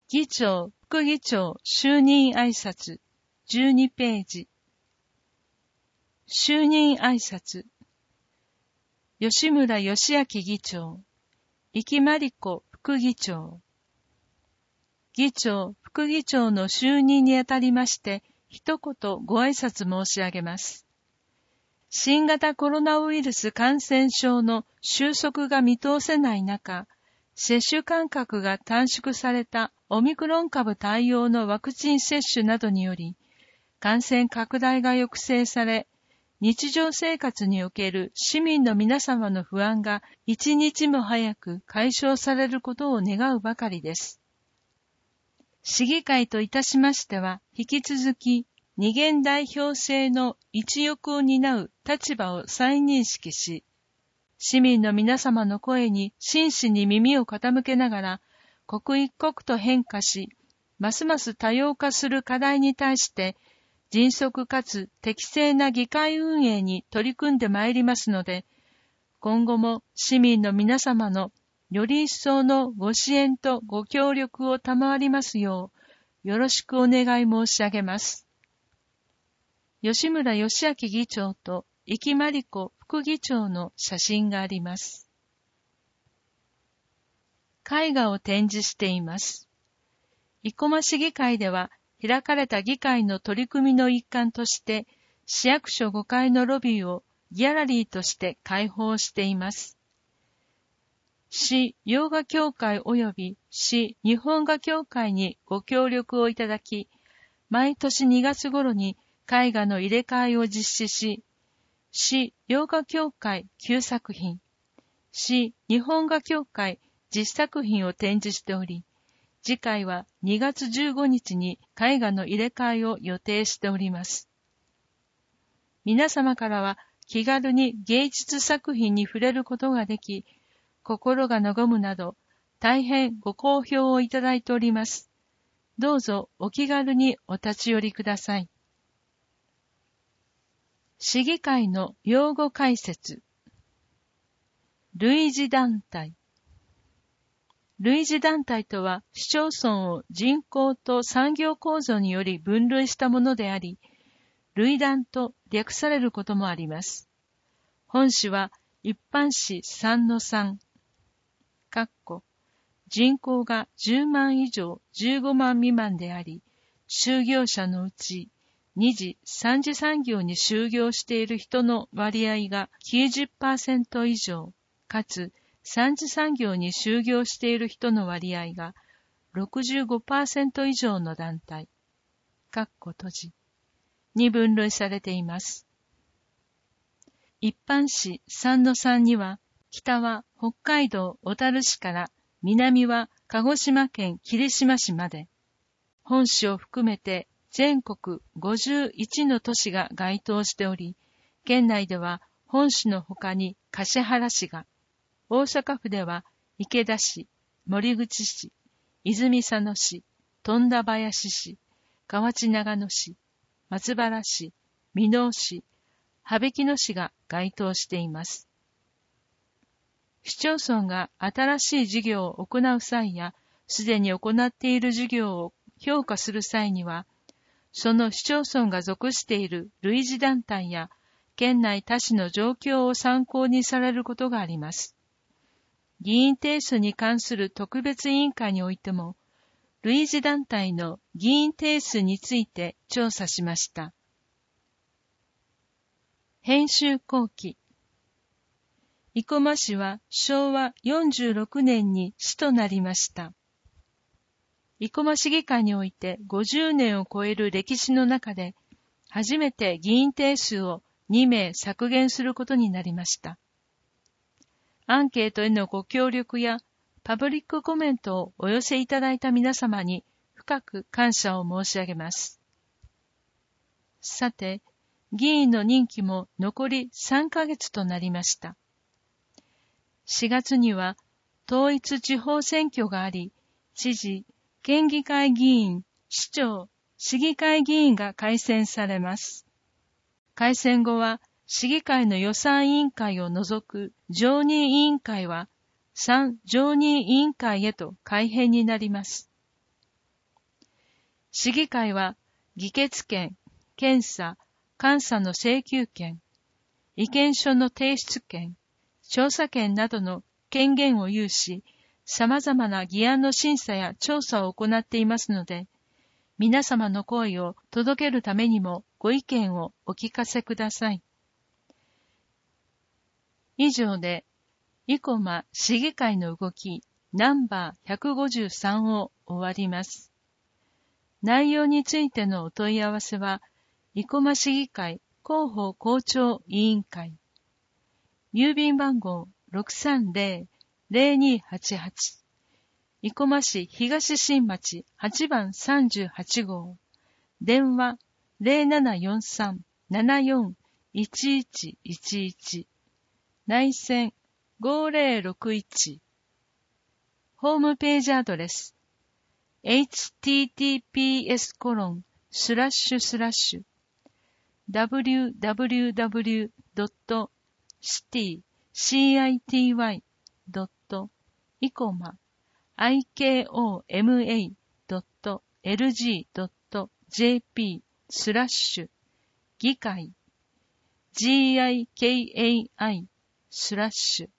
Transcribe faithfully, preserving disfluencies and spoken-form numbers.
議長、副議長、就任挨拶、じゅうにページ。就任挨拶。吉村義明議長、生木真理子副議長。議長、副議長の就任にあたりまして、一言ご挨拶申し上げます。新型コロナウイルス感染症の収束が見通せない中、接種間隔が短縮されたオミクロン株対応のワクチン接種などにより、感染拡大が抑制され、日常生活における市民の皆様の不安が一日も早く解消されることを願うばかりです。市議会といたしましては、引き続き二元代表制の一翼を担う立場を再認識し、市民の皆様の声に真摯に耳を傾けながら、刻一刻と変化し、ますます多様化する課題に対して、迅速かつ適正な議会運営に取り組んでまいりますので、今後も市民の皆様のより一層のご支援とご協力を賜りますよう、よろしくお願い申し上げます。吉村義明議長と生木真理子副議長の写真があります。絵画を展示しています。生駒市議会では、開かれた議会の取り組みの一環として、市役所ごかいのロビーをギャラリーとして開放しています。市洋画協会及び市日本画協会にご協力をいただき、毎年にがつ頃に絵画の入れ替えを実施し、市洋画協会きゅうさくひん、市日本画協会じゅっさくひんを展示しており、次回はにがつじゅうごにちに絵画の入れ替えを予定しております。皆様からは気軽に芸術作品に触れることができ、心が和むなど大変ご好評をいただいております。どうぞお気軽にお立ち寄りください。市議会の用語解説。類似団体。類似団体とは、市町村を人口と産業構造により分類したものであり、類団と略されることもあります。本市は一般市 さんのさん、かっこ人口がじゅうまん以上じゅうごまん未満であり、就業者のうち二次、三次産業に就業している人の割合が きゅうじゅっパーセント 以上、かつ三次産業に就業している人の割合が ろくじゅうごパーセント 以上の団体、かっこ閉じ、に分類されています。一般市 さんのさん には、北は北海道小樽市から南は鹿児島県霧島市まで、本市を含めて全国ごじゅういちの都市が該当しており、県内では本市の他に橿原市が、大阪府では池田市、守口市、泉佐野市、富田林市、河内長野市、松原市、箕面市、羽曳野市が該当しています。市町村が新しい事業を行う際や、すでに行っている事業を評価する際には、その市町村が属している類似団体や、県内他市の状況を参考にされることがあります。議員定数に関する特別委員会においても、類似団体の議員定数について調査しました。編集後期。生駒市はしょうわよんじゅうろくねんに市となりました。生駒市議会においてごじゅうねんを超える歴史の中で、初めて議員定数をにめい削減することになりました。アンケートへのご協力やパブリックコメントをお寄せいただいた皆様に深く感謝を申し上げます。さて、議員の任期も残りさんかげつとなりました。しがつには統一地方選挙があり、知事、県議会議員、市長、市議会議員が改選されます。改選後は、市議会の予算委員会を除く常任委員会は、さん常任委員会へと改編になります。 市議会は議決権、検査、監査の請求権、意見書の提出権、調査権などの権限を有し、様々な議案の審査や調査を行っていますので、皆様の声を届けるためにもご意見をお聞かせください。以上で、生駒市議会の動きナンバーひゃくごじゅうさんを終わります。内容についてのお問い合わせは、生駒市議会広報校長委員会。郵便番号 ろくさんぜろ ぜろにはちはち。生駒市東新町はちばんさんじゅうはちごう。電話 ゼロななよんさん ななよん いちいちいちいち。内線ごぜろろくいち。ホームページアドレス エイチティーティーピーエスコロンスラッシュスラッシュ ダブリューダブリューダブリュードットシティドットイコマ アイケーオーエムエードットエルジードットジェーピー スラッシュ議会 ジーアイケーエーアイ スラッシュ